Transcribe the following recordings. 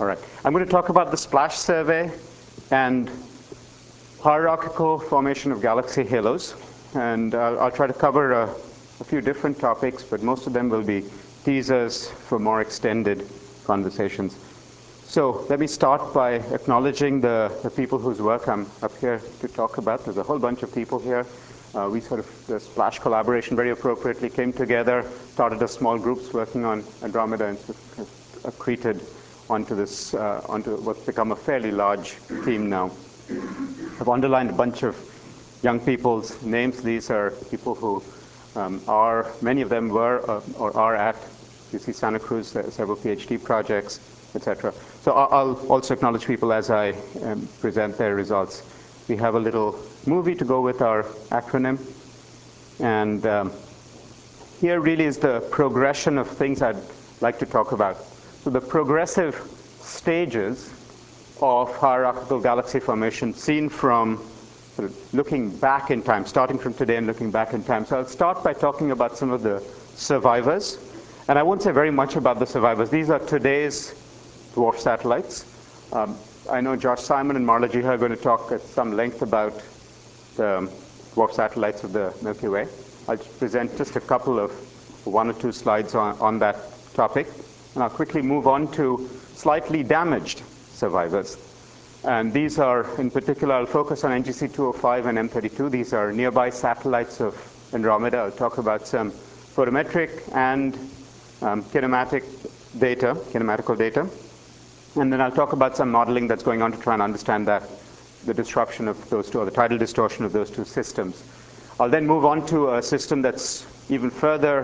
All right. I'm going to talk about the SPLASH survey and hierarchical formation of galaxy halos. And I'll try to cover a few different topics, but most of them will be teasers for more extended conversations. So let me start by acknowledging the people whose work I'm up here to talk about. There's a whole bunch of people here. The SPLASH collaboration very appropriately came together, started as small groups working on Andromeda, and accreted onto what's become a fairly large team now. I've underlined a bunch of young people's names. These are people who many of them were or are at UC Santa Cruz, several PhD projects, etc. So I'll also acknowledge people as I present their results. We have a little movie to go with our acronym. And here really is the progression of things I'd like to talk about. So the progressive stages of hierarchical galaxy formation seen from sort of looking back in time, starting from today and looking back in time. So I'll start by talking about some of the survivors. And I won't say very much about the survivors. These are today's dwarf satellites. I know Josh Simon and Marla Jiha are going to talk at some length about the dwarf satellites of the Milky Way. I'll present just a couple of one or two slides on that topic. And I'll quickly move on to slightly damaged survivors. And these are, in particular, I'll focus on NGC 205 and M32. These are nearby satellites of Andromeda. I'll talk about some photometric and kinematical data. And then I'll talk about some modeling that's going on to try and understand the disruption of those two, or the tidal distortion of those two systems. I'll then move on to a system that's even further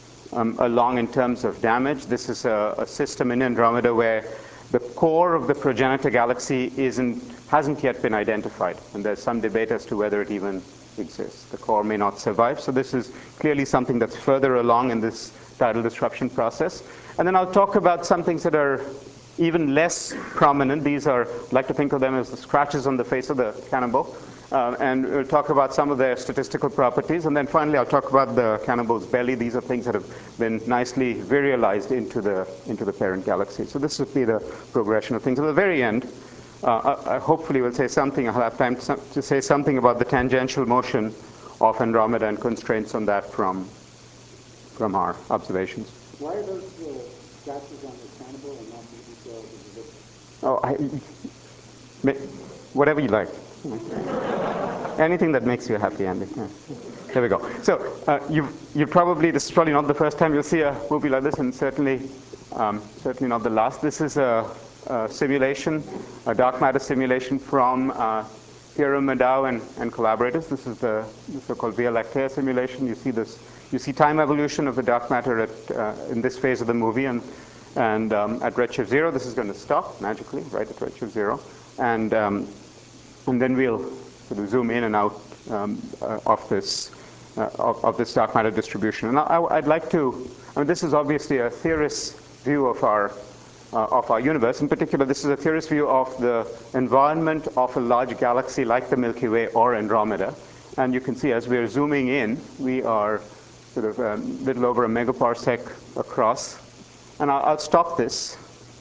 along in terms of damage. This is a system in Andromeda where the core of the progenitor galaxy hasn't yet been identified, and there's some debate as to whether it even exists. The core may not survive, so this is clearly something that's further along in this tidal disruption process. And then I'll talk about some things that are even less prominent. These are, I like to think of them as the scratches on the face of the cannibal. And we'll talk about some of their statistical properties. And then finally, I'll talk about the cannibal's belly. These are things that have been nicely virialized into the parent galaxy. So this would be the progression of things. At the very end, I hopefully will say something. I'll have time to say something about the tangential motion of Andromeda and constraints on that from our observations. Why are those scratches on the cannibal and not maybe cells in the victim? Whatever you like. Anything that makes you happy, Andy. Yeah. There we go. So this is probably not the first time you'll see a movie like this, and certainly not the last. This is a simulation, a dark matter simulation from Piero Madao and collaborators. This is the so-called Via Lactea simulation. You see time evolution of the dark matter in this phase of the movie, and at redshift 0, this is going to stop magically right at redshift 0, and then we'll sort of zoom in and out of this dark matter distribution. And I'd like to. This is obviously a theorist's view of our universe. In particular, this is a theorist's view of the environment of a large galaxy like the Milky Way or Andromeda. And you can see as we're zooming in, we are sort of a little over a megaparsec across. And I'll stop this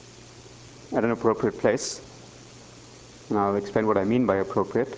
at an appropriate place. And I'll explain what I mean by appropriate.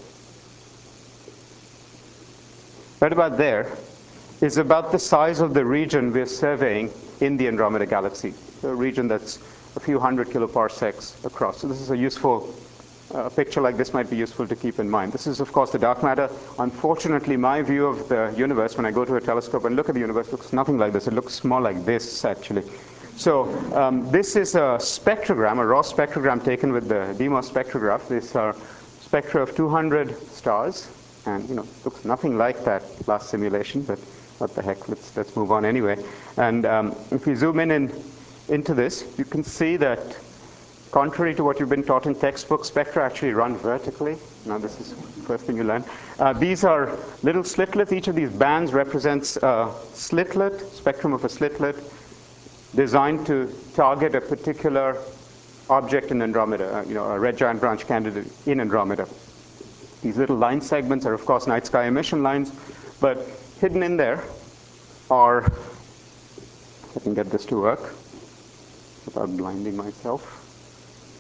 Right about there is about the size of the region we're surveying in the Andromeda galaxy, a region that's a few hundred kiloparsecs across. So this is a useful picture like this might be useful to keep in mind. This is, of course, the dark matter. Unfortunately, my view of the universe, when I go to a telescope and look at the universe, looks nothing like this. It looks more like this, actually. So this is a spectrogram, a raw spectrogram taken with the DEIMOS spectrograph. These are spectra of 200 stars, and looks nothing like that last simulation. But what the heck? Let's move on anyway. And if we zoom into this, you can see that, contrary to what you've been taught in textbooks, spectra actually run vertically. Now, this is the first thing you learn. These are little slitlets. Each of these bands represents a slitlet, spectrum of a slitlet, designed to target a particular object in Andromeda, a red giant branch candidate in Andromeda. These little line segments are, of course, night sky emission lines, but hidden in there are, if I can get this to work without blinding myself.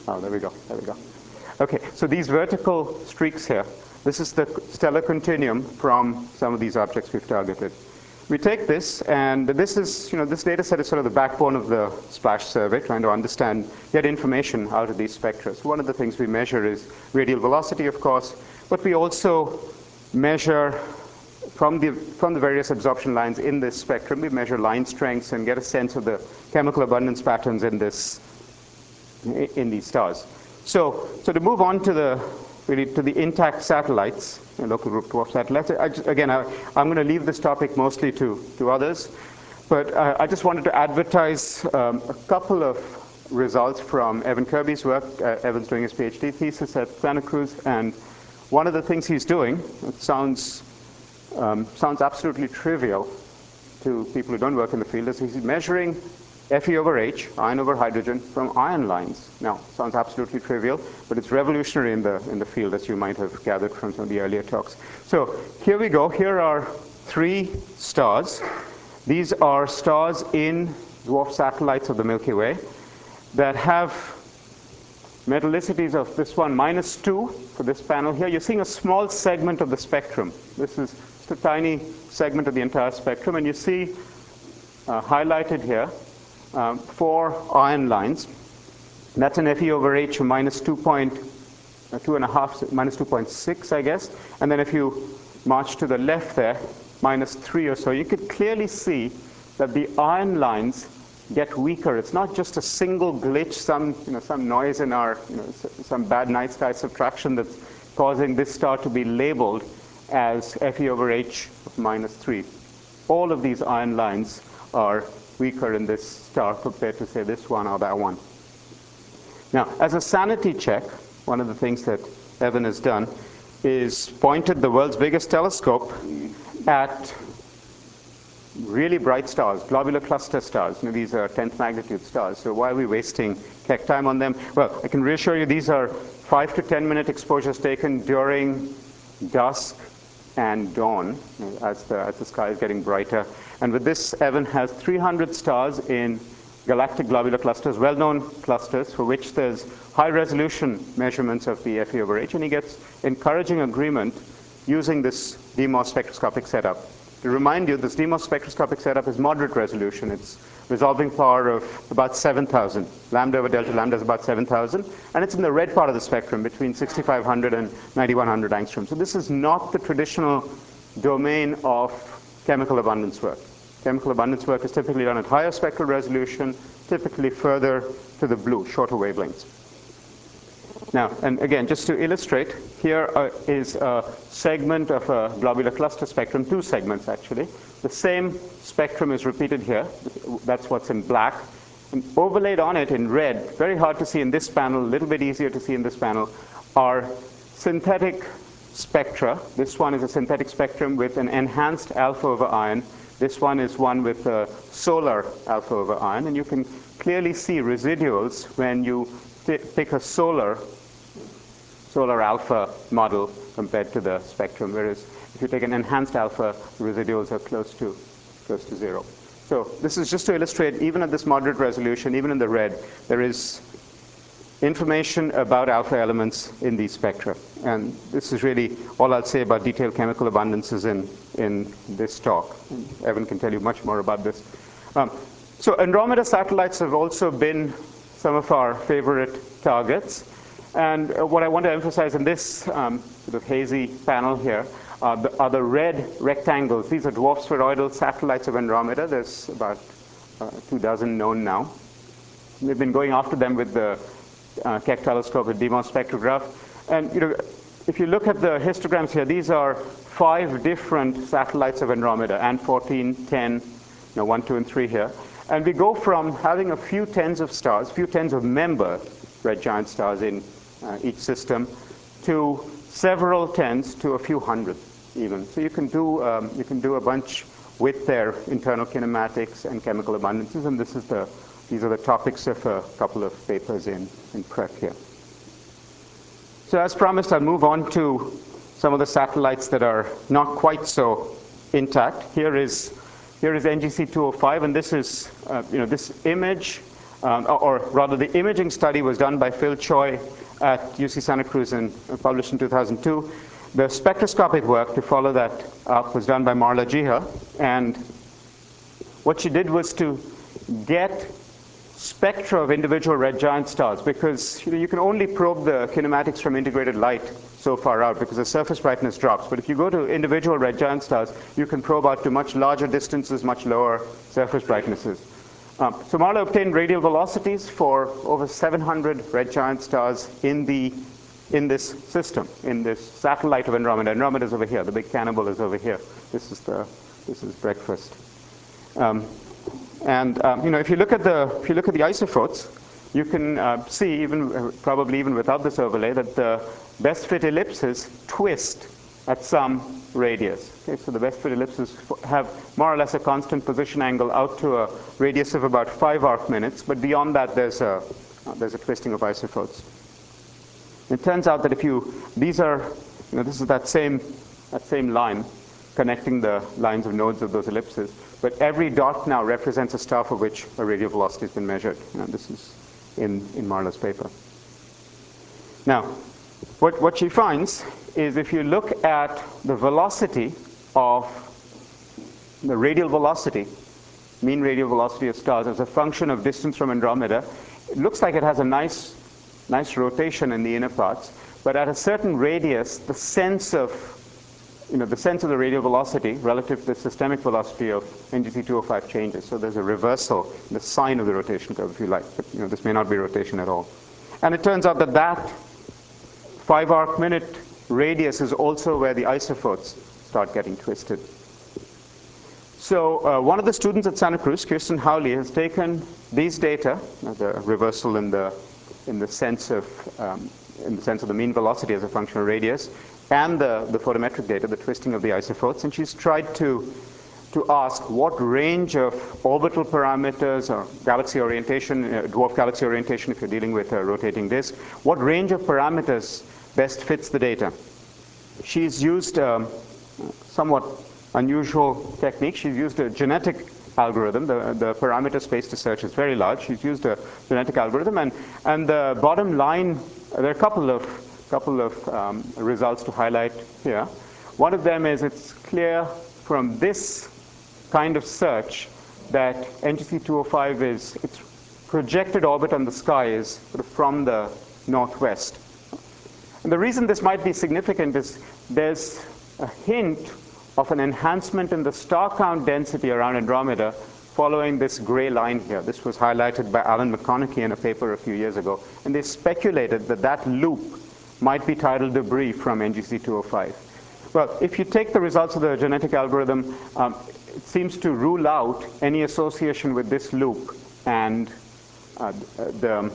Oh, there we go. There we go. Okay, so these vertical streaks here, this is the stellar continuum from some of these objects we've targeted. We take this, and this is, this data set is sort of the backbone of the SPLASH survey, trying to understand, get information out of these spectra. So one of the things we measure is radial velocity, of course, but we also measure from the various absorption lines in this spectrum, we measure line strengths and get a sense of the chemical abundance patterns in these stars. So to move on to the intact satellites, local group dwarf satellites. I'm going to leave this topic mostly to others, but I just wanted to advertise a couple of results from Evan Kirby's work. Evan's doing his PhD thesis at Santa Cruz, and one of the things he's doing, it sounds absolutely trivial to people who don't work in the field, is he's measuring Fe over H, iron over hydrogen, from ion lines. Now, sounds absolutely trivial, but it's revolutionary in the field, as you might have gathered from some of the earlier talks. So here we go. Here are 3 stars. These are stars in dwarf satellites of the Milky Way that have metallicities of this one, -2 for this panel here. You're seeing a small segment of the spectrum. This is just a tiny segment of the entire spectrum, and you see highlighted here 4 ion lines. That's an Fe over H of -2.6, I guess. And then if you march to the left there, -3 or so, you could clearly see that the ion lines get weaker. It's not just a single glitch, some noise in our, some bad night sky subtraction that's causing this star to be labeled as Fe over H of -3. All of these ion lines are weaker in this star compared to, say, this one or that one. Now, as a sanity check, one of the things that Evan has done is pointed the world's biggest telescope at really bright stars, globular cluster stars. These are 10th magnitude stars, so why are we wasting Keck time on them? Well, I can reassure you these are 5 to 10 minute exposures taken during dusk and dawn as the sky is getting brighter. And with this, Evan has 300 stars in galactic globular clusters, well-known clusters, for which there's high-resolution measurements of the Fe over H, and he gets encouraging agreement using this DMOS spectroscopic setup. To remind you, this DMOS spectroscopic setup is moderate resolution. It's resolving power of about 7,000. Lambda over delta lambda is about 7,000, and it's in the red part of the spectrum between 6,500 and 9,100 angstrom. So this is not the traditional domain of chemical abundance work. Chemical abundance work is typically done at higher spectral resolution, typically further to the blue, shorter wavelengths. Now, and again, just to illustrate, here is a segment of a globular cluster spectrum, 2 segments actually. The same spectrum is repeated here. That's what's in black. And overlaid on it in red, very hard to see in this panel, a little bit easier to see in this panel, are synthetic spectra. This one is a synthetic spectrum with an enhanced alpha over iron. This one is one with a solar alpha over iron. And you can clearly see residuals when you pick a solar alpha model compared to the spectrum, whereas if you take an enhanced alpha, the residuals are close to 0. So this is just to illustrate, even at this moderate resolution, even in the red, there is information about alpha elements in these spectra. And this is really all I'll say about detailed chemical abundances in this talk. And Evan can tell you much more about this. So Andromeda satellites have also been some of our favorite targets. And what I want to emphasize in this sort of hazy panel here are the red rectangles. These are dwarf spheroidal satellites of Andromeda. There's about 24 known now. We've been going after them with the Keck telescope with DMOS spectrograph. And if you look at the histograms here, these are 5 different satellites of Andromeda, and 14, 10, 1, 2, and 3 here. And we go from having a few tens of stars, few tens of member red giant stars in each system, to several tens to a few hundred even. So you can do a bunch with their internal kinematics and chemical abundances, and these are the topics of a couple of papers in prep here. So as promised, I'll move on to some of the satellites that are not quite so intact. Here is NGC 205, and this is this image or rather the imaging study was done by Phil Choi at UC Santa Cruz and published in 2002. The spectroscopic work to follow that up was done by Marla Jiha, and what she did was to get spectra of individual red giant stars, because you can only probe the kinematics from integrated light so far out because the surface brightness drops. But if you go to individual red giant stars, you can probe out to much larger distances, much lower surface brightnesses. So Marla obtained radial velocities for over 700 red giant stars in this system, in this satellite of Andromeda. Andromeda is over here. The big cannibal is over here. This is breakfast. If you look at the isophotes, you can see, probably even without this overlay, that the best fit ellipses twist at some radius. Okay, so the best fit ellipses have more or less a constant position angle out to a radius of about 5 arc minutes, but beyond that there's a twisting of isophotes. It turns out that this is that same line connecting the lines of nodes of those ellipses, but every dot now represents a star for which a radial velocity has been measured. This is in Marla's paper. Now, what she finds is if you look at the velocity of the radial velocity, mean radial velocity of stars as a function of distance from Andromeda, it looks like it has a nice rotation in the inner parts, but at a certain radius, the sense of the radial velocity relative to the systemic velocity of NGC 205 changes. So there's a reversal, the sign of the rotation curve, if you like, but this may not be rotation at all. And it turns out that 5 arc minute radius is also where the isophotes start getting twisted. So one of the students at Santa Cruz, Kirsten Howley, has taken these data, the reversal in the sense of the mean velocity as a function of radius, and the photometric data, the twisting of the isophotes, and she's tried to ask what range of orbital parameters or galaxy orientation, dwarf galaxy orientation if you're dealing with a rotating disk, what range of parameters best fits the data. She's used a somewhat unusual technique. She's used a genetic algorithm. The parameter space to search is very large. She's used a genetic algorithm, and the bottom line, there are a couple of results to highlight here. One of them is it's clear from this kind of search that NGC 205 its projected orbit on the sky is sort of from the northwest. And the reason this might be significant is there's a hint of an enhancement in the star count density around Andromeda following this gray line here. This was highlighted by Alan McConaughey in a paper a few years ago. And they speculated that loop might be tidal debris from NGC 205. Well, if you take the results of the genetic algorithm, it seems to rule out any association with this loop and the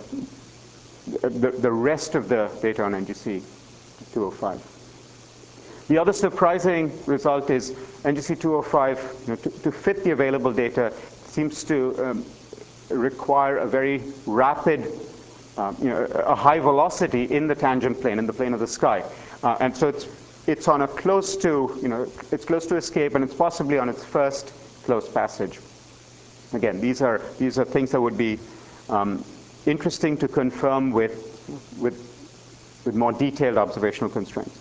rest of the data on NGC 205. The other surprising result is NGC 205, to fit the available data, seems to require a very rapid, a high velocity in the tangent plane, in the plane of the sky. And so it's on a close to, it's close to escape, and it's possibly on its first close passage. Again, these are things that would be interesting to confirm with more detailed observational constraints.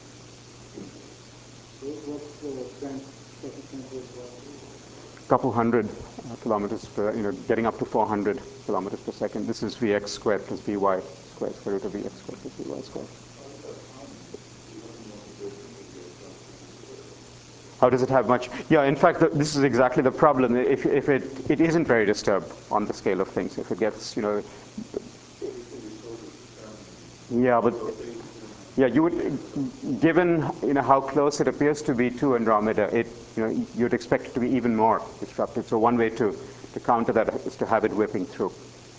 Couple hundred kilometers per, getting up to 400 kilometers per second. This is Vx squared plus Vy squared, square root of Vx squared plus Vy squared. How does it have much? Yeah, in fact, this is exactly the problem. If it isn't very disturbed on the scale of things, if it gets, yeah, but yeah, you would, given how close it appears to be to Andromeda, you'd expect it to be even more disrupted. So one way to counter that is to have it whipping through.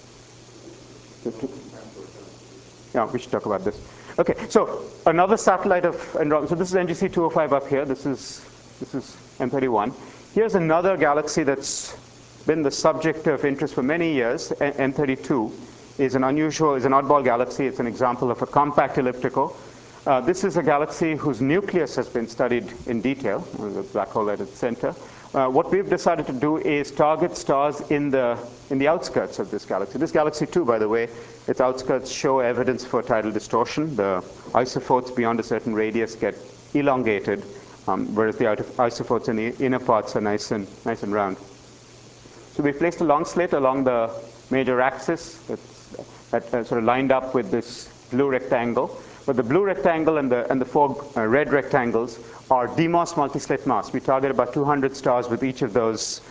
Yeah, we should talk about this. Okay, so another satellite of Andromeda. So this is NGC 205 up here. This is M31. Here's another galaxy that's been the subject of interest for many years. M32 is an oddball galaxy. It's an example of a compact elliptical. This is a galaxy whose nucleus has been studied in detail, the black hole at its center. What we've decided to do is target stars in the outskirts of this galaxy. This galaxy too, by the way, its outskirts show evidence for tidal distortion. The isophotes beyond a certain radius get elongated, whereas the isophotes in the inner parts are nice and round. So we placed a long slit along the major axis that sort of lined up with this blue rectangle. But the blue rectangle and the four red rectangles are DMOS multi-slit masks. We target about 200 stars with each of those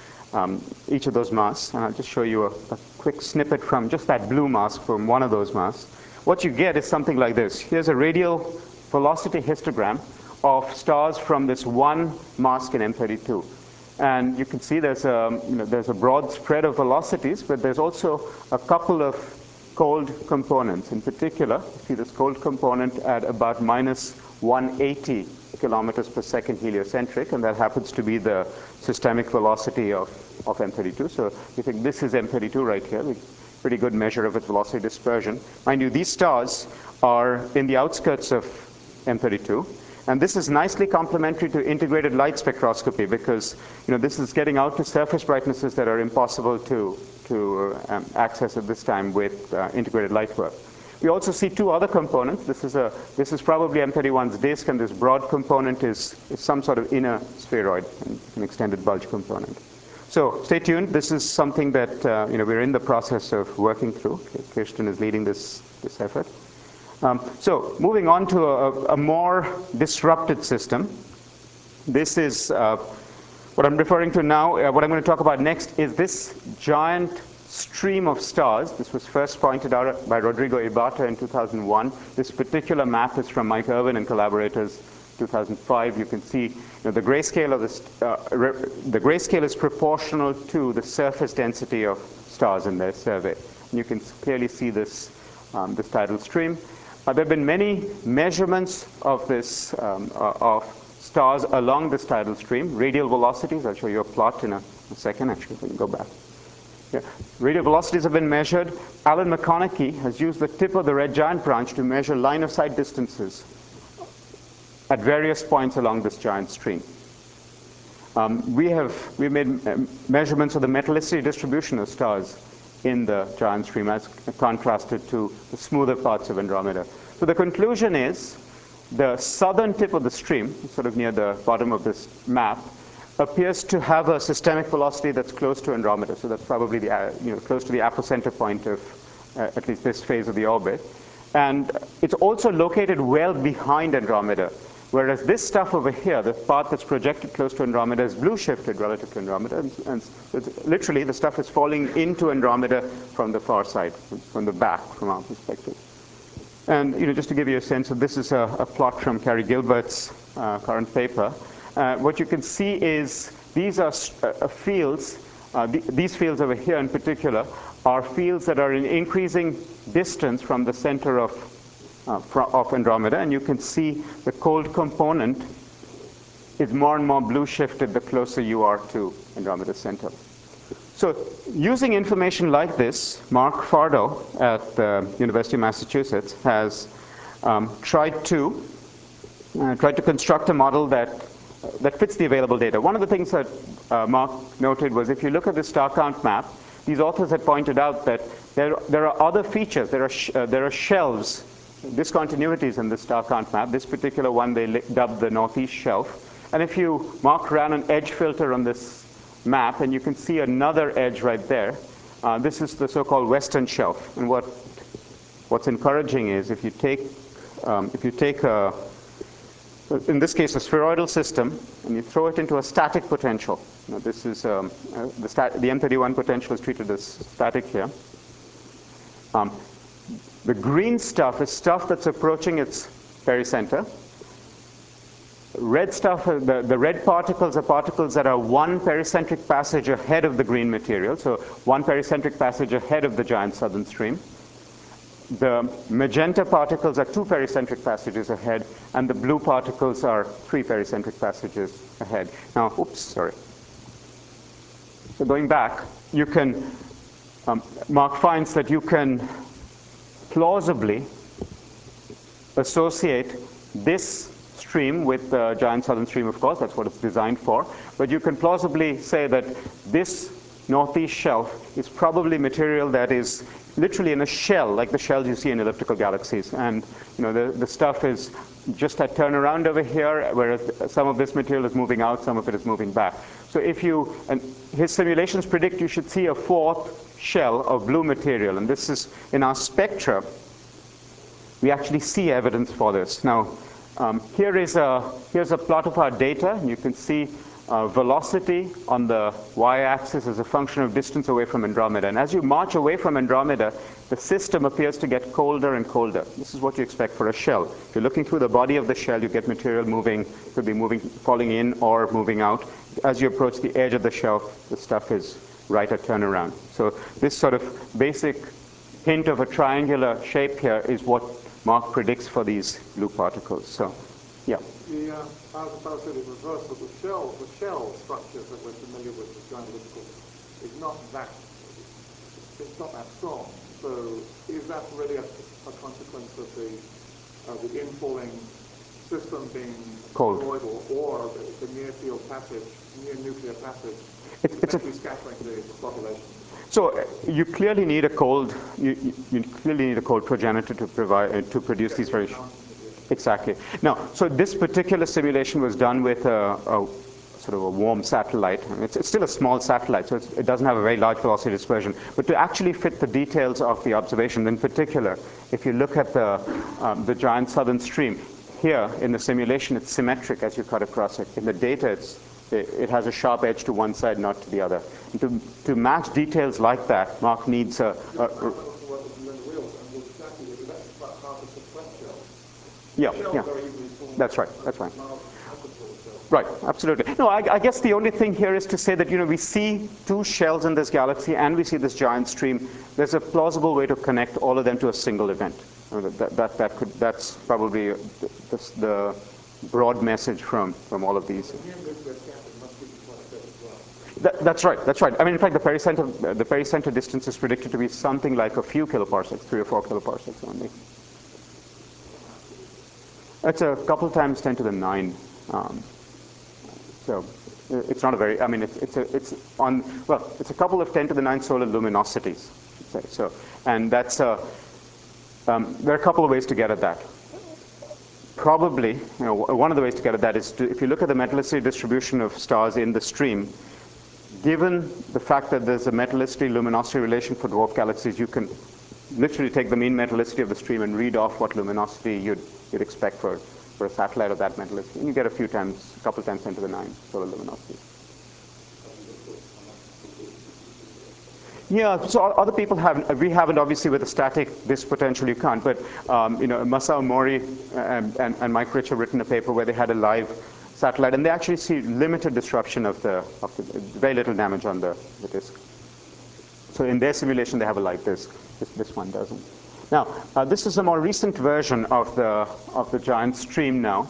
masks. And I'll just show you a quick snippet from just that blue mask from one of those masks. What you get is something like this. Here's a radial velocity histogram of stars from this one mask in M32. And you can see there's a broad spread of velocities, but there's also a couple of cold components. In particular, you see this cold component at about minus 180 kilometers per second heliocentric, and that happens to be the systemic velocity of M32. So you think this is M32 right here, pretty good measure of its velocity dispersion. Mind you, these stars are in the outskirts of M32. And this is nicely complementary to integrated light spectroscopy because this is getting out to surface brightnesses that are impossible to access at this time with integrated light work. We also see two other components. This is probably M31's disk, and this broad component is some sort of inner spheroid, an extended bulge component. So stay tuned. This is something that we're in the process of working through. Kirsten is leading this effort. So moving on to a more disrupted system. This is what I'm referring to now. What I'm going to talk about next is this giant stream of stars. This was first pointed out by Rodrigo Ibata in 2001. This particular map is from Mike Irwin and collaborators, 2005. You can see the grayscale of this. The grayscale is proportional to the surface density of stars in their survey. And you can clearly see this tidal stream. There have been many measurements of this of stars along this tidal stream. Radial velocities. I'll show you a plot in a second. Actually, we can go back. Yeah. Radial velocities have been measured. Alan McConaughey has used the tip of the red giant branch to measure line of sight distances at various points along this giant stream. We made measurements of the metallicity distribution of stars in the giant stream as contrasted to the smoother parts of Andromeda. So the conclusion is the southern tip of the stream, sort of near the bottom of this map, appears to have a systemic velocity that's close to Andromeda. So that's probably close to the apocenter point of at least this phase of the orbit. And it's also located well behind Andromeda, whereas this stuff over here, the part that's projected close to Andromeda, is blue shifted relative to Andromeda. And literally, the stuff is falling into Andromeda from the far side, from the back, from our perspective. And just to give you a sense of this is a plot from Carrie Gilbert's current paper. What you can see is these are fields. These fields over here in particular are fields that are in increasing distance from the center of Andromeda, and you can see the cold component is more and more blue shifted the closer you are to Andromeda's center. So using information like this, Mark Fardo at the University of Massachusetts has tried to construct a model that fits the available data. One of the things that Mark noted was if you look at the star count map, these authors had pointed out that there are other features. There are shelves, discontinuities in the star count map. This particular one they dubbed the northeast shelf. And if you mark around an edge filter on this map, and you can see another edge right there, this is the so-called western shelf. And what's encouraging is if you take in this case, a spheroidal system, and you throw it into a static potential. Now, this is the M31 potential is treated as static here. The green stuff is stuff that's approaching its pericenter. Red stuff, the red particles are particles that are one pericentric passage ahead of the green material, so one pericentric passage ahead of the giant southern stream. The magenta particles are two pericentric passages ahead, and the blue particles are three pericentric passages ahead. Now, oops, sorry. So going back, you can, Mark finds that you can plausibly associate this stream with the giant southern stream, of course, that's what it's designed for. But you can plausibly say that this northeast shelf is probably material that is literally in a shell, like the shells you see in elliptical galaxies. And the stuff is just at turnaround over here, whereas some of this material is moving out, some of it is moving back. So and his simulations predict you should see a fourth shell of blue material. And this is, in our spectra, we actually see evidence for this. Now, here's a plot of our data. You can see velocity on the y-axis is a function of distance away from Andromeda. And as you march away from Andromeda, the system appears to get colder and colder. This is what you expect for a shell. If you're looking through the body of the shell, you get material moving, could be moving, falling in or moving out. As you approach the edge of the shelf, the stuff is right at turnaround. So this sort of basic hint of a triangular shape here is what Mark predicts for these blue particles. So, yeah. I was about to say the reverse of the shell structure that we're familiar with giant elliptical is not that strong. So is that really a consequence of the infalling system being destroyed, or the near nuclear passage, it's scattering the population? So you clearly need a cold. You clearly need a cold progenitor to produce these very. Exactly. Now, so this particular simulation was done with a sort of a warm satellite. It's still a small satellite, so it doesn't have a very large velocity dispersion. But to actually fit the details of the observation, in particular, if you look at the giant southern stream, here in the simulation, it's symmetric as you cut across it. In the data, it has a sharp edge to one side, not to the other. And to match details like that, Mark needs Yeah, that's right. Right, absolutely. No, I guess the only thing here is to say that we see two shells in this galaxy and we see this giant stream. There's a plausible way to connect all of them to a single event. That's probably the broad message from all of these. That's right. I mean, in fact, the pericenter distance is predicted to be something like a few kiloparsecs, 3 or 4 kiloparsecs only. It's a couple times 10 to the 9. So it's not a very. I mean, it's a couple of 10 to the 9 solar luminosities. So, and that's there are a couple of ways to get at that. Probably, one of the ways to get at that is if you look at the metallicity distribution of stars in the stream, given the fact that there's a metallicity luminosity relation for dwarf galaxies, you can literally take the mean metallicity of the stream and read off what luminosity you'd expect for a satellite of that metallicity. And you get a couple times 10 to the 9 solar luminosity. Yeah, so other people haven't. We haven't, obviously, with a static disk potential you can't. But Masao Mori and Mike Rich have written a paper where they had a live satellite, and they actually see limited disruption of the very little damage on the disk. So in their simulation, they have a live disk. This one doesn't. Now, this is a more recent version of the giant stream now.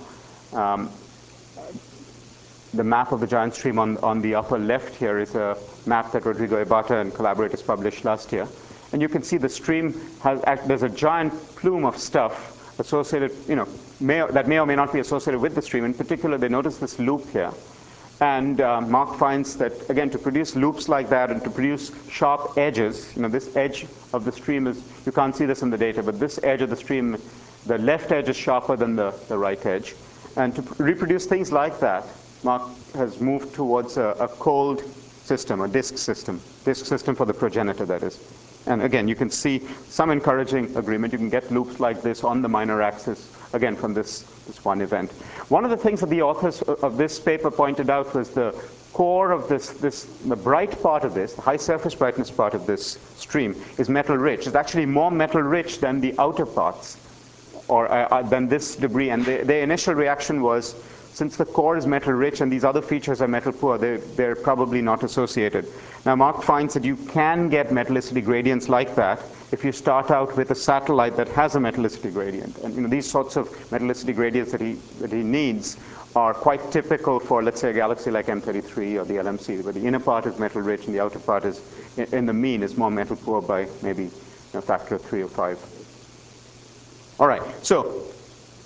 The map of the giant stream on the upper left here is a map that Rodrigo Ibata and collaborators published last year. And you can see the stream there's a giant plume of stuff associated, that may or may not be associated with the stream. In particular, they notice this loop here. And Mark finds that, again, to produce loops like that and to produce sharp edges, this edge of the stream is, you can't see this in the data, but this edge of the stream, the left edge is sharper than the right edge. And to reproduce things like that, Mark has moved towards a cold system, a disk system for the progenitor, that is. And again, you can see some encouraging agreement. You can get loops like this on the minor axis, again, from this one event. One of the things that the authors of this paper pointed out was the core of the bright part of this, the high surface brightness part of this stream, is metal rich. It's actually more metal rich than the outer parts, or than this debris. And their initial reaction was, since the core is metal rich and these other features are metal poor, they're probably not associated. Now, Mark finds that you can get metallicity gradients like that if you start out with a satellite that has a metallicity gradient. And these sorts of metallicity gradients that he needs are quite typical for, let's say, a galaxy like M33 or the LMC, where the inner part is metal rich and the outer part is, in the mean, is more metal poor by maybe a factor of 3 or 5. All right, so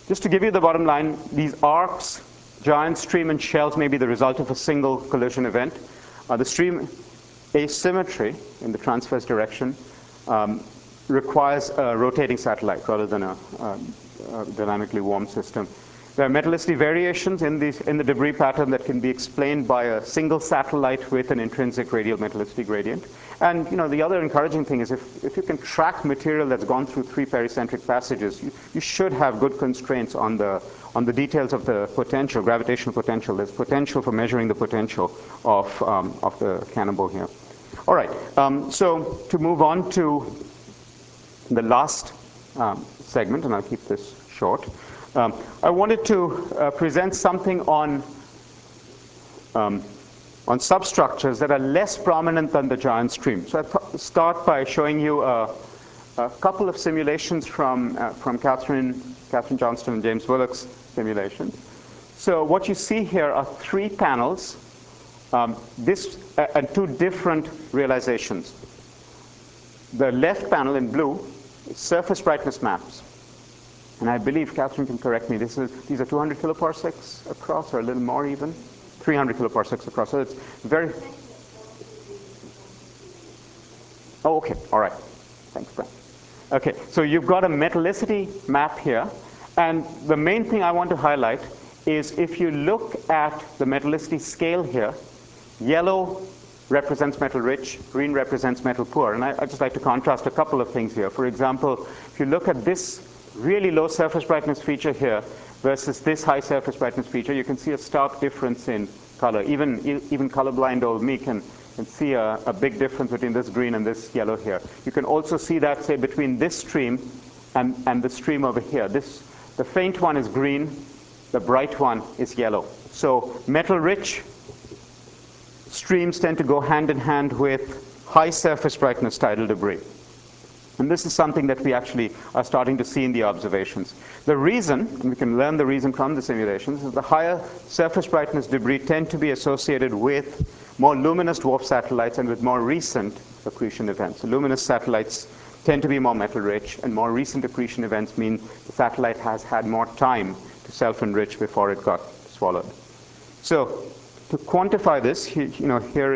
Just to give you the bottom line, these arcs, giant stream and shells may be the result of a single collision event. The stream asymmetry in the transverse direction requires a rotating satellite rather than a dynamically warm system. There are metallicity variations in the debris pattern that can be explained by a single satellite with an intrinsic radial metallicity gradient. And the other encouraging thing is if you can track material that's gone through 3 pericentric passages, you should have good constraints on the details of the potential, gravitational potential. There's potential for measuring the potential of the cannonball here. All right, so to move on to the last segment, and I'll keep this short. I wanted to present something on substructures that are less prominent than the giant stream. So I start by showing you a couple of simulations from Katherine Johnston and James Willock's simulations. So what you see here are 3 panels, and 2 different realizations. The left panel in blue is surface brightness maps. And I believe Katherine can correct me. These are 200 kiloparsecs across, or a little more even, 300 kiloparsecs across. So it's very. Oh, okay. All right. Thanks, Brent. Okay. So you've got a metallicity map here, and the main thing I want to highlight is if you look at the metallicity scale here, yellow represents metal rich, green represents metal poor, and I'd just like to contrast a couple of things here. For example, if you look at this really low surface brightness feature here versus this high surface brightness feature, you can see a stark difference in color. Even colorblind old me can see a big difference between this green and this yellow here. You can also see that, say, between this stream and the stream over here. The faint one is green, the bright one is yellow. So metal-rich streams tend to go hand in hand with high surface brightness tidal debris. And this is something that we actually are starting to see in the observations. The reason, and we can learn the reason from the simulations, is the higher surface brightness debris tend to be associated with more luminous dwarf satellites and with more recent accretion events. So luminous satellites tend to be more metal-rich, and more recent accretion events mean the satellite has had more time to self-enrich before it got swallowed. So to quantify this, here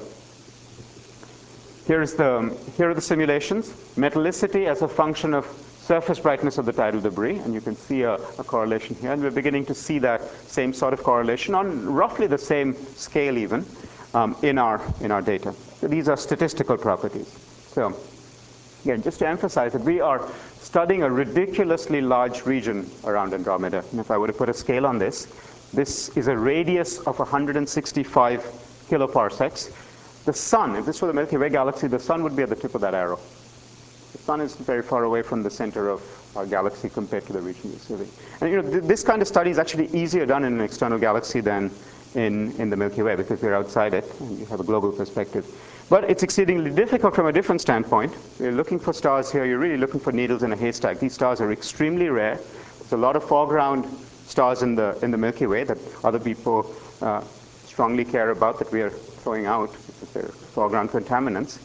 are the simulations. Metallicity as a function of surface brightness of the tidal debris, and you can see a correlation here. And we're beginning to see that same sort of correlation on roughly the same scale even in our data. So these are statistical properties. So again, just to emphasize that we are studying a ridiculously large region around Andromeda. And if I were to put a scale on this is a radius of 165 kiloparsecs. The sun, if this were the Milky Way galaxy, the sun would be at the tip of that arrow. The sun is very far away from the center of our galaxy compared to the region we're serving. And this kind of study is actually easier done in an external galaxy than in the Milky Way, because we're outside it and you have a global perspective. But it's exceedingly difficult from a different standpoint. You're looking for stars here, you're really looking for needles in a haystack. These stars are extremely rare. There's a lot of foreground stars in the Milky Way that other people strongly care about, that we are throwing out, because they're foreground contaminants.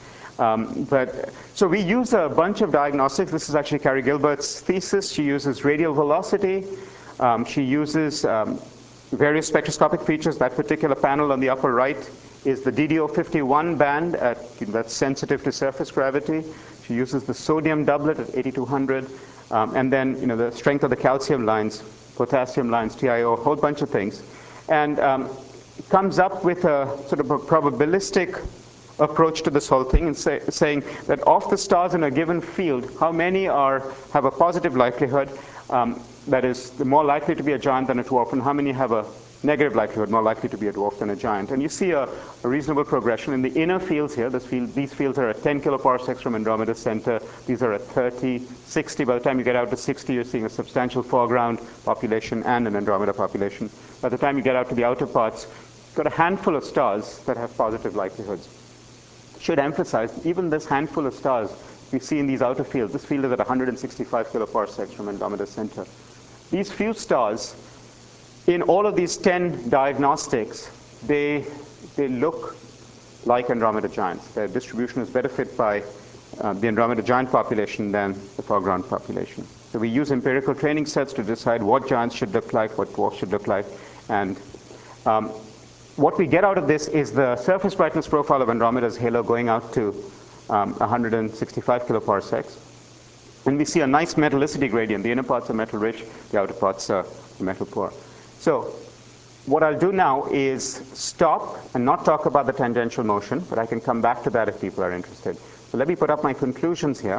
So we use a bunch of diagnostics. This is actually Carrie Gilbert's thesis. She uses radial velocity. She uses various spectroscopic features. That particular panel on the upper right is the DDO51 band that's sensitive to surface gravity. She uses the sodium doublet at 8200. And then the strength of the calcium lines, potassium lines, TiO, a whole bunch of things. And it comes up with a sort of a probabilistic approach to this whole thing, and saying that of the stars in a given field, how many have a positive likelihood, that is, they're more likely to be a giant than a dwarf, and how many have a negative likelihood, more likely to be a dwarf than a giant. And you see a reasonable progression. In the inner fields here, these fields are at 10 kiloparsecs from Andromeda's center. These are at 30, 60. By the time you get out to 60, you're seeing a substantial foreground population and an Andromeda population. By the time you get out to the outer parts, you've got a handful of stars that have positive likelihoods. Should emphasize, even this handful of stars we see in these outer fields, this field is at 165 kiloparsecs from Andromeda's center. These few stars, in all of these 10 diagnostics, they look like Andromeda giants. Their distribution is better fit by the Andromeda giant population than the foreground population. So we use empirical training sets to decide what giants should look like, what dwarfs should look like. And what we get out of this is the surface brightness profile of Andromeda's halo going out to 165 kiloparsecs. And we see a nice metallicity gradient. The inner parts are metal rich, the outer parts are metal poor. So what I'll do now is stop and not talk about the tangential motion, but I can come back to that if people are interested. So let me put up my conclusions here.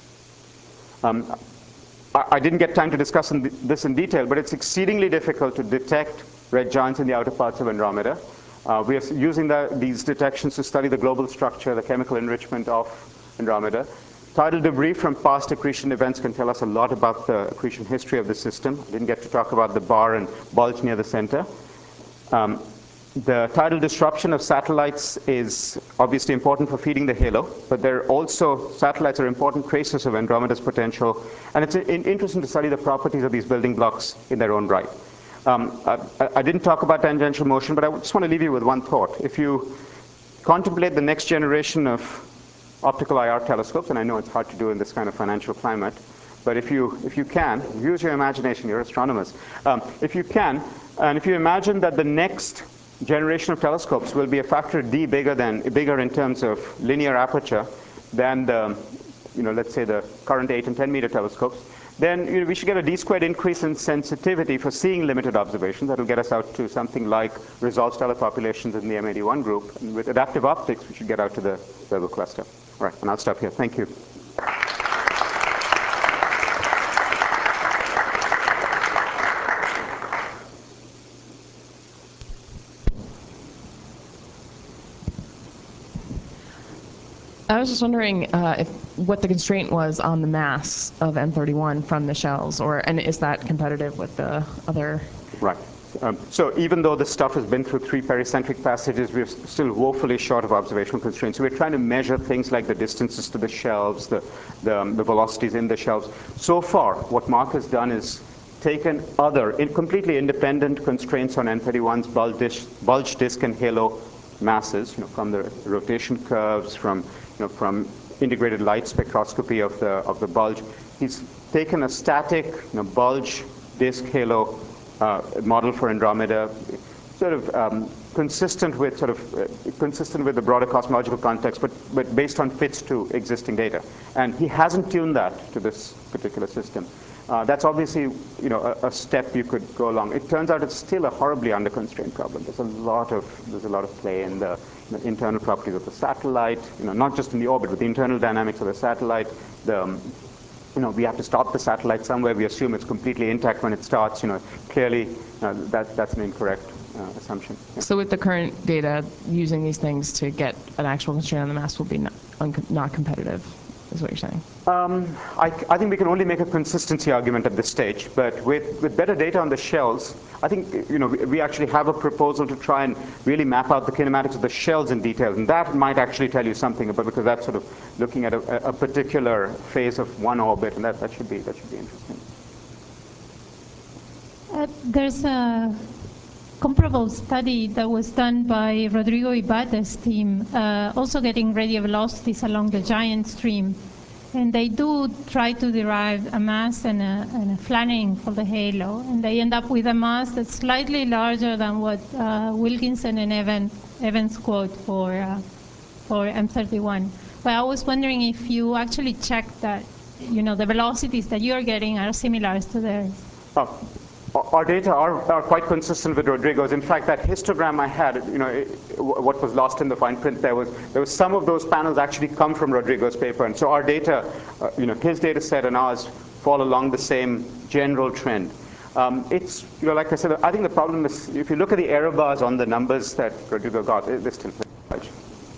I didn't get time to discuss this in detail, but it's exceedingly difficult to detect red giants in the outer parts of Andromeda. We are using these detections to study the global structure, the chemical enrichment of Andromeda. Tidal debris from past accretion events can tell us a lot about the accretion history of the system. I didn't get to talk about the bar and bulge near the center. The tidal disruption of satellites is obviously important for feeding the halo, but satellites are important tracers of Andromeda's potential, and it's interesting to study the properties of these building blocks in their own right. I didn't talk about tangential motion, but I just want to leave you with one thought. If you contemplate the next generation of optical IR telescopes, and I know it's hard to do in this kind of financial climate, but if you can, use your imagination, you're astronomers. If you can, and if you imagine that the next generation of telescopes will be a factor D bigger in terms of linear aperture than let's say the current 8 and 10 meter telescopes, then we should get a d² increase in sensitivity for seeing limited observations. That'll get us out to something like resolved stellar populations in the M81 group. And with adaptive optics, we should get out to the Virgo cluster. All right, and I'll stop here. Thank you. I was just wondering what the constraint was on the mass of M31 from the shells, and is that competitive with the other? Right. So even though this stuff has been through 3 pericentric passages, we're still woefully short of observational constraints. So we're trying to measure things like the distances to the shelves, the velocities in the shelves. So far, what Mark has done is taken other completely independent constraints on M31's bulge disk and halo masses, from the rotation curves, from integrated light spectroscopy of the bulge. He's taken a static bulge disk halo model for Andromeda, sort of consistent with the broader cosmological context, but based on fits to existing data. And he hasn't tuned that to this particular system. That's obviously a step you could go along. It turns out it's still a horribly under-constrained problem. There's a lot of play in the internal properties of the satellite, not just in the orbit, but the internal dynamics of the satellite. We have to stop the satellite somewhere. We assume it's completely intact when it starts. Clearly that's an incorrect assumption. Yeah. So with the current data, using these things to get an actual constraint on the mass will be not competitive, is what you're saying? I think we can only make a consistency argument at this stage, but with better data on the shells, I think we actually have a proposal to try and really map out the kinematics of the shells in detail, and that might actually tell you something about, because that's sort of looking at a particular phase of one orbit, and that should be interesting. There's a comparable study that was done by Rodrigo Ibate's team, also getting radio velocities along the giant stream. And they do try to derive a mass and a flannery for the halo. And they end up with a mass that's slightly larger than what Wilkinson and Evans quote for M31. But I was wondering if you actually checked that, the velocities that you're getting are similar to theirs. Our data are quite consistent with Rodrigo's. In fact, that histogram I had, what was lost in the fine print, there was some of those panels actually come from Rodrigo's paper, and so our data, his data set and ours fall along the same general trend. It's, like I said, I think the problem is if you look at the error bars on the numbers that Rodrigo got, they're still pretty large.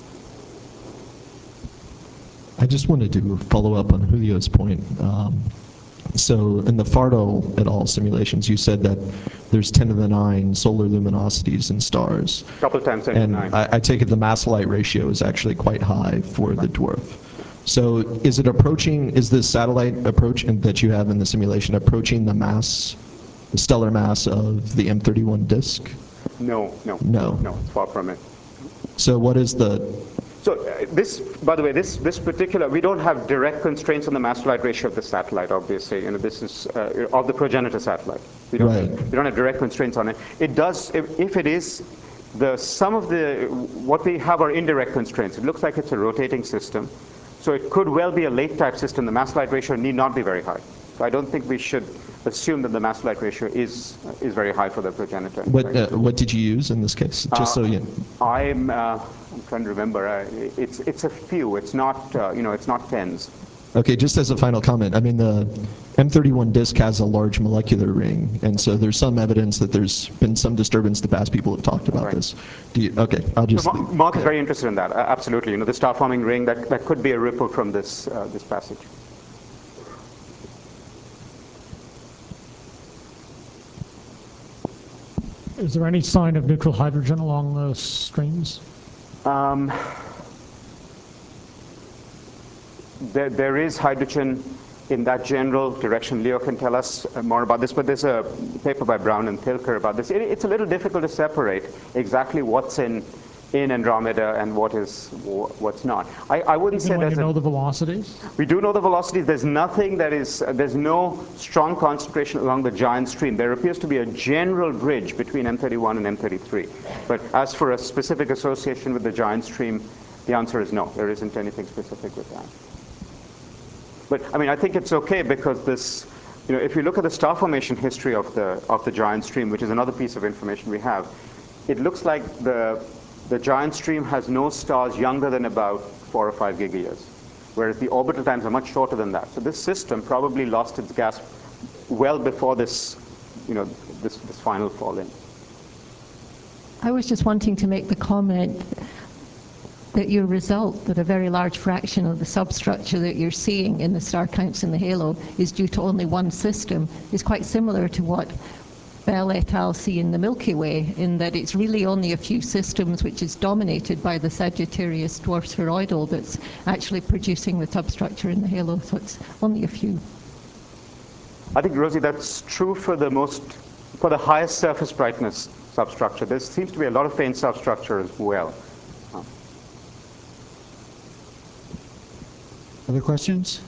I just wanted to follow up on Julio's point. So in the Fardo et al. Simulations, you said that there's 10 to the 9 solar luminosities in stars. Couple times 10 to 9. And I take it the mass-light ratio is actually quite high for the dwarf. So is the satellite approach that you have in the simulation approaching the stellar mass of the M31 disk? No, it's far from it. So what is the So this, by the way, this particular, we don't have direct constraints on the mass to light ratio of the satellite, obviously. This is of the progenitor satellite. We don't have direct constraints on it. It does, if it is, some of what we have are indirect constraints. It looks like it's a rotating system. So it could well be a late type system. The mass to light ratio need not be very high. So I don't think we should assume that the mass to light ratio is very high for the progenitor. What did you use in this case? Just so you. I'm trying to remember. It's a few. It's not it's not tens. Okay, just as a final comment, I mean, the M31 disk has a large molecular ring, and so there's some evidence that there's been some disturbance. The past people have talked about this. Okay, I'll just. So Mark is very interested in that. Absolutely, the star-forming ring that could be a ripple from this passage. Is there any sign of neutral hydrogen along those streams? There is hydrogen in that general direction. Leo can tell us more about this, but there's a paper by Brown and Pilker about this. It's a little difficult to separate exactly what's in Andromeda and what's not. I wouldn't say there's. You know the velocities? We do know the velocities. There's nothing there's no strong concentration along the giant stream. There appears to be a general bridge between M31 and M33. But as for a specific association with the giant stream, the answer is no. There isn't anything specific with that. But I mean, I think it's okay because this, if you look at the star formation history of the giant stream, which is another piece of information we have, it looks like the giant stream has no stars younger than about 4 or 5 gigayears, whereas the orbital times are much shorter than that. So this system probably lost its gas well before this, this final fall in. I was just wanting to make the comment that your result, that a very large fraction of the substructure that you're seeing in the star counts in the halo is due to only one system, is quite similar to what Bell et al. See in the Milky Way, in that it's really only a few systems which is dominated by the Sagittarius dwarf spheroidal that's actually producing the substructure in the halo, so it's only a few. I think, Rosie, that's true for the highest surface brightness substructure. There seems to be a lot of faint substructure as well. Other questions?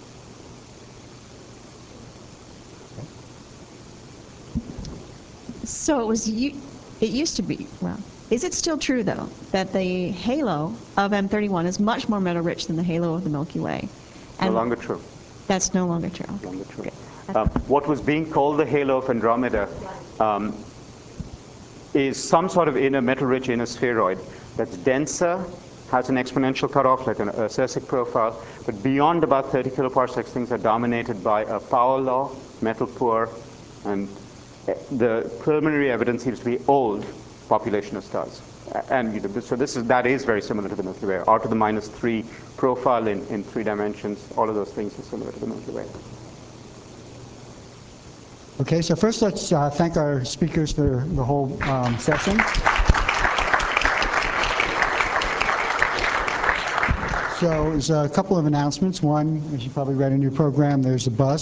So it used to be, well, is it still true, though, that the halo of M31 is much more metal-rich than the halo of the Milky Way? No longer true. That's no longer true. No longer true. What was being called the halo of Andromeda is some sort of metal-rich inner spheroid that's denser, has an exponential cutoff, like a Sersic profile, but beyond about 30 kiloparsecs, things are dominated by a power law, metal poor, and the preliminary evidence seems to be old population of stars. And so that is very similar to the Milky Way. R to the -3 profile in 3 dimensions, all of those things are similar to the Milky Way. Okay, so first let's thank our speakers for the whole session. So there's a couple of announcements. One, as you probably read in your program, there's a bus